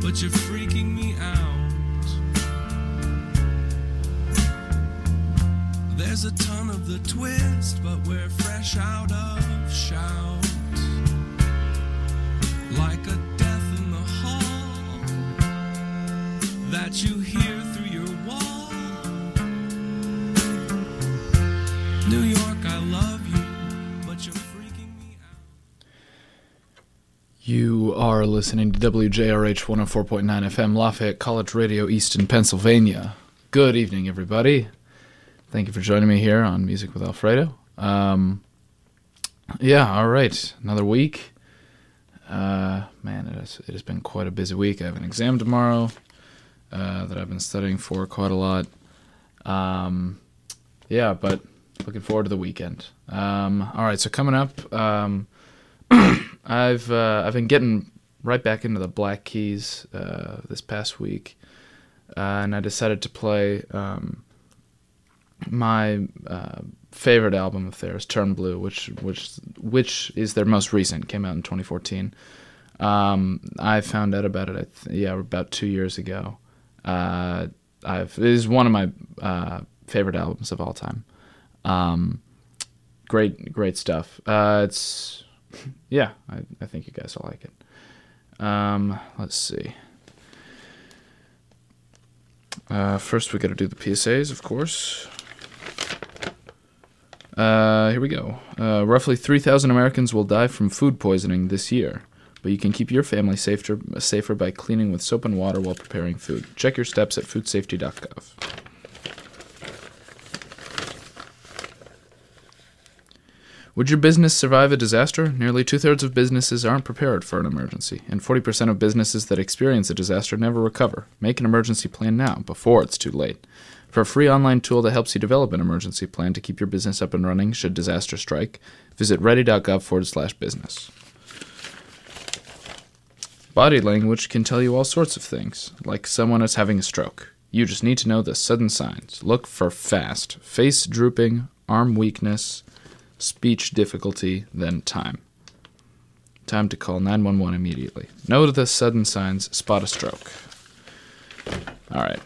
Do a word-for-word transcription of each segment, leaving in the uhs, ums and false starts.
but you're freaking me out. There's a ton of the twist, but we're fresh out of shout. Like a death in the hall that you hear through your wall. New York, I love you, but you're freaking me out. You are listening to W J R H one oh four point nine F M, Lafayette College Radio, Easton, Pennsylvania. Good evening, everybody. Thank you for joining me here on Music with Alfredo. Um, yeah, all right. Another week. Uh, man, it has, it has been quite a busy week. I have an exam tomorrow uh, that I've been studying for quite a lot. Um, yeah, but looking forward to the weekend. Um, all right, so coming up, um, I've uh, I've been getting right back into the Black Keys uh, this past week, uh, and I decided to play um, my uh, favorite album of theirs, Turn Blue, which which which is their most recent, came out in twenty fourteen. Um, I found out about it, I th- yeah, about two years ago. Uh, I've it is one of my uh, favorite albums of all time. Um, great, great stuff. Uh, it's yeah, I, I think you guys will like it. Um, let's see. Uh, first, we got to do the P S As, of course. Uh, here we go. Uh, roughly three thousand Americans will die from food poisoning this year, but you can keep your family safer, safer by cleaning with soap and water while preparing food. Check your steps at food safety dot gov. Would your business survive a disaster? Nearly two-thirds of businesses aren't prepared for an emergency, and forty percent of businesses that experience a disaster never recover. Make an emergency plan now, before it's too late. For a free online tool that helps you develop an emergency plan to keep your business up and running should disaster strike, visit ready.gov forward slash business. Body language can tell you all sorts of things, like someone is having a stroke. You just need to know the sudden signs. Look for fast, face drooping, arm weakness, speech difficulty, then time. Time to call nine one one immediately. Know the sudden signs, spot a stroke. All right.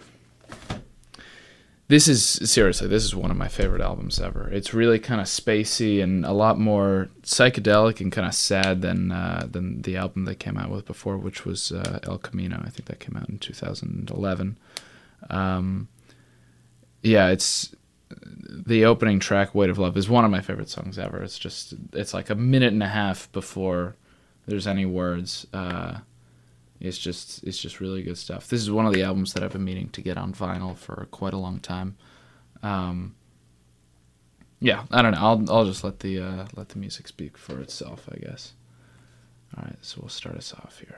This is, seriously, this is one of my favorite albums ever. It's really kind of spacey and a lot more psychedelic and kind of sad than uh, than the album they came out with before, which was uh, El Camino. I think that came out in two thousand eleven. Um, yeah, it's... The opening track, Weight of Love, is one of my favorite songs ever. It's just, it's like a minute and a half before there's any words. Uh, it's just, it's just really good stuff. This is one of the albums that I've been meaning to get on vinyl for quite a long time. Um, yeah, I don't know. I'll, I'll just let the, uh, let the music speak for itself, I guess. All right, so we'll start us off here.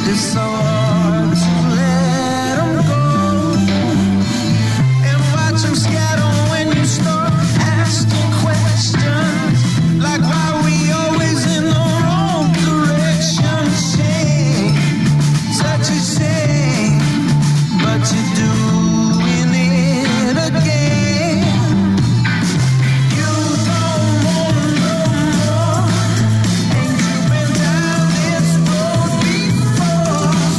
It's so hard to let them go and watch them scatter when you start asking questions like why we always in the wrong direction. Shame, such a shame, but you're doing it again. You don't want no more. Ain't you been down this road before?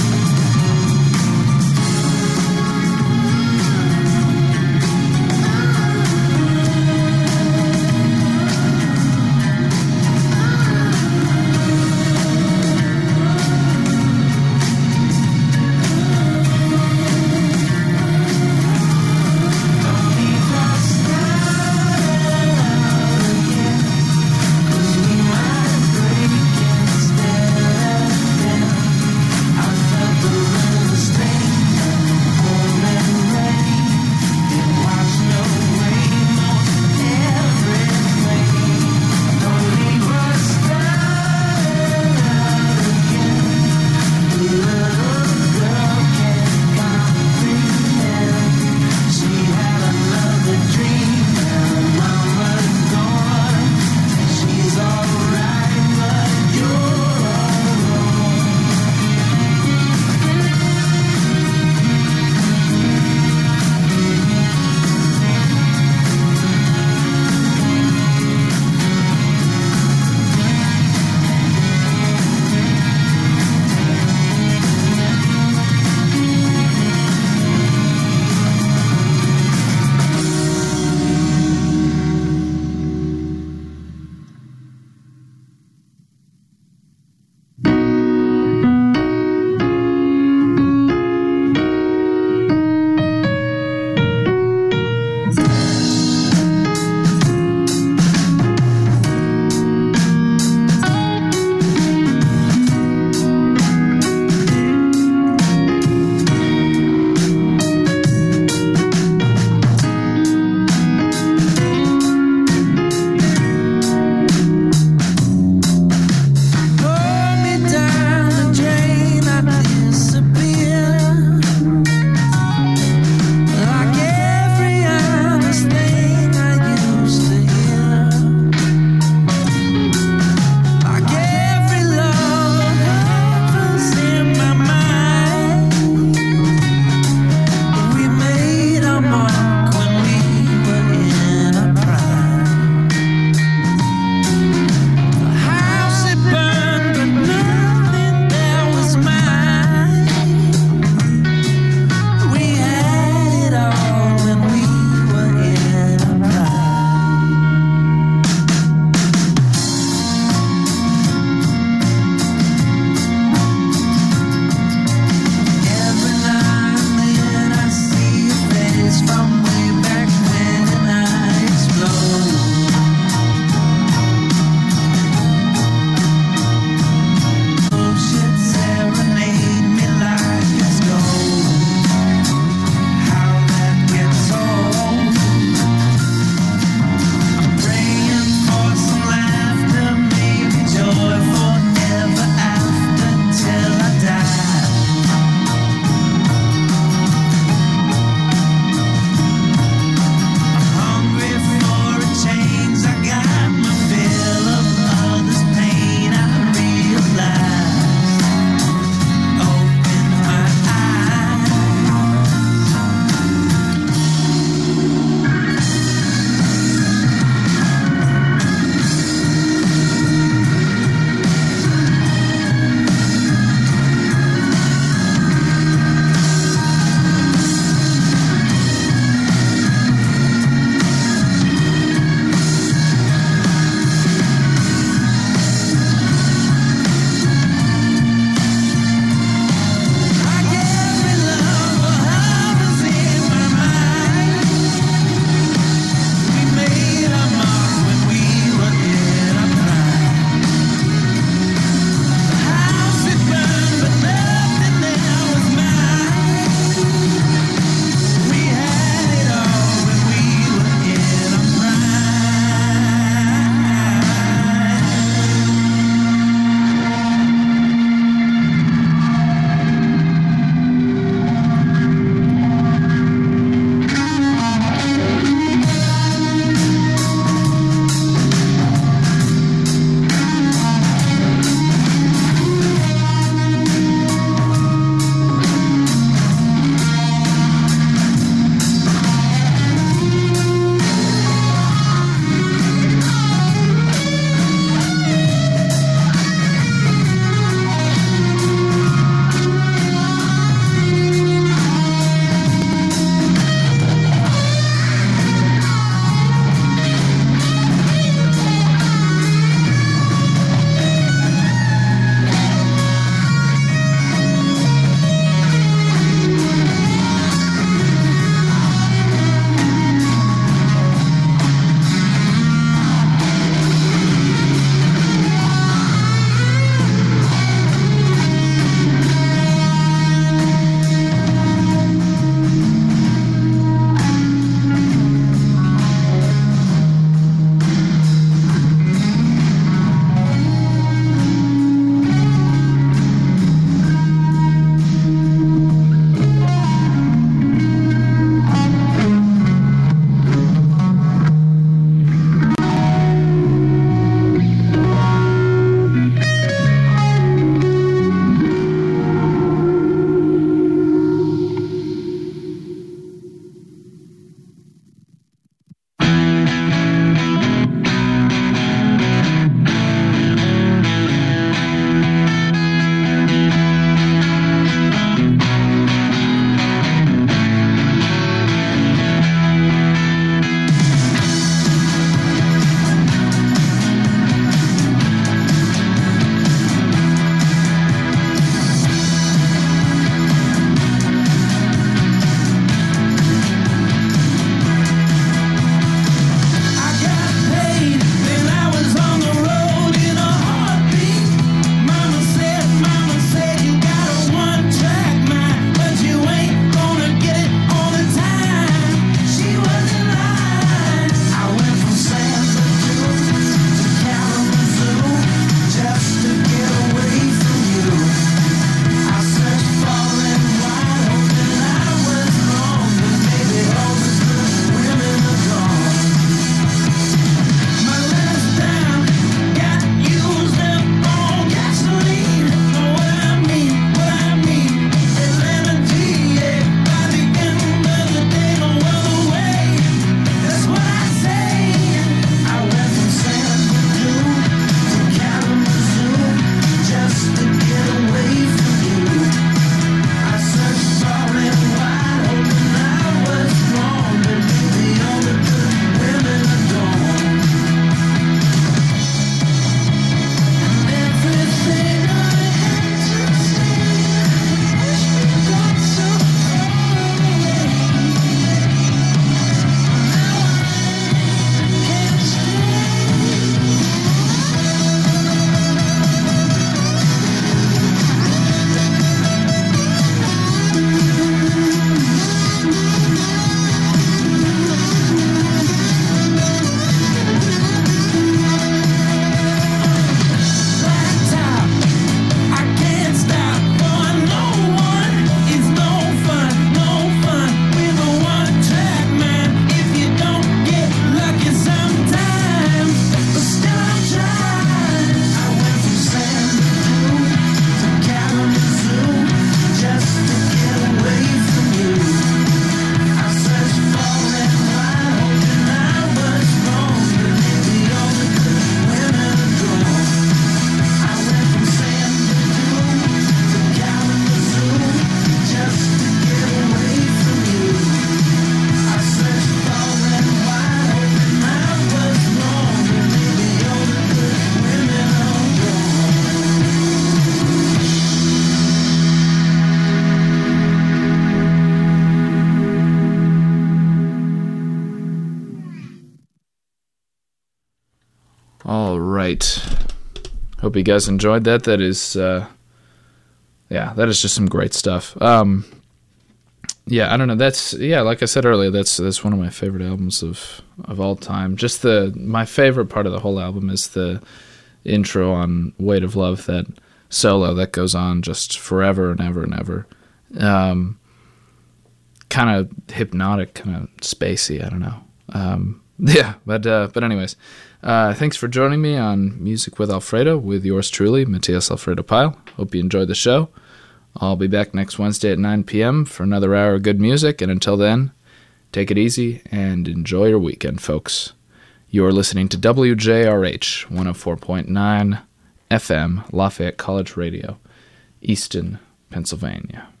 All right. Hope you guys enjoyed that. That is, uh, yeah, that is just some great stuff. Um, yeah, I don't know. That's yeah, like I said earlier, that's that's one of my favorite albums of of all time. Just the my favorite part of the whole album is the intro on "Weight of Love," that solo that goes on just forever and ever and ever. Um, kind of hypnotic, kind of spacey. I don't know. Um, yeah, but uh, but anyways, uh, thanks for joining me on Music with Alfredo with yours truly, Matthias Alfredo Pyle. Hope you enjoyed the show. I'll be back next Wednesday at nine p.m. for another hour of good music, and until then, take it easy and enjoy your weekend, folks. You're listening to W J R H one oh four point nine F M, Lafayette College Radio, Easton, Pennsylvania.